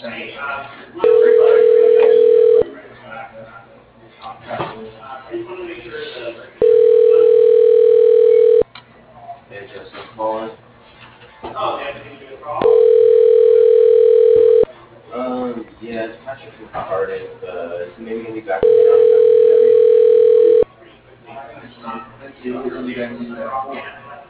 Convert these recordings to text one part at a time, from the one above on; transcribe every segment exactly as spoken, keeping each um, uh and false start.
Hey, Justin calling. Um, yeah, it's Patrick from Cardiff. Uh, is he maybe gonna be back in today?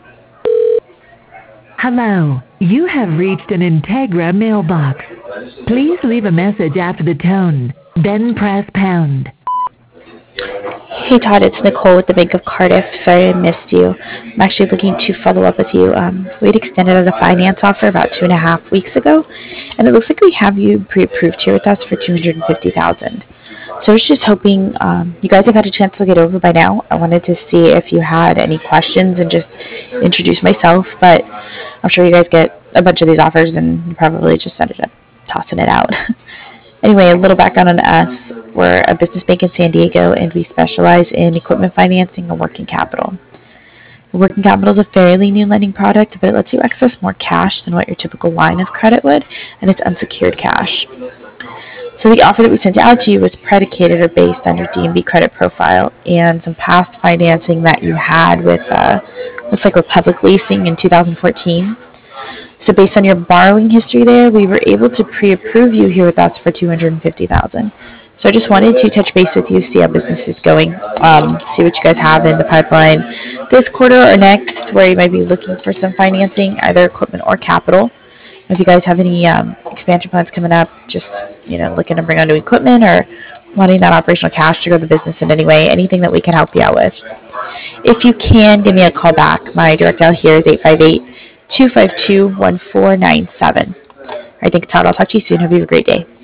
Hello, you have reached an Integra mailbox. Please leave a message after the tone, then press pound. Hey Todd, it's Nicole with the Bank of Cardiff. Sorry I missed you. I'm actually looking to follow up with you. Um, we'd extended a finance offer about two and a half weeks ago, and it looks like we have you pre-approved here with us for two hundred fifty thousand dollars. So I was just hoping um, you guys have had a chance to look it over by now. I wanted to see if you had any questions and just introduce myself, but I'm sure you guys get a bunch of these offers and you probably just ended up tossing it out. Anyway, a little background on us. We're a business bank in San Diego, and we specialize in equipment financing and working capital. Working capital is a fairly new lending product, but it lets you access more cash than what your typical line of credit would, and it's unsecured cash. So the offer that we sent out to you was predicated or based on your D and B credit profile and some past financing that you had with, uh, looks like Republic Leasing in two thousand fourteen. So based on your borrowing history there, we were able to pre-approve you here with us for two hundred fifty thousand dollars. So I just wanted to touch base with you, see how business is going, um, see what you guys have in the pipeline this quarter or next, where you might be looking for some financing, either equipment or capital. If you guys have any um, expansion plans coming up, just you know looking to bring on new equipment or wanting that operational cash to grow the business in any way, anything that we can help you out with. If you can, give me a call back. My direct dial here is eight five eight, two five two, one four nine seven. I think, Todd, I'll talk to you soon. Hope you have a great day.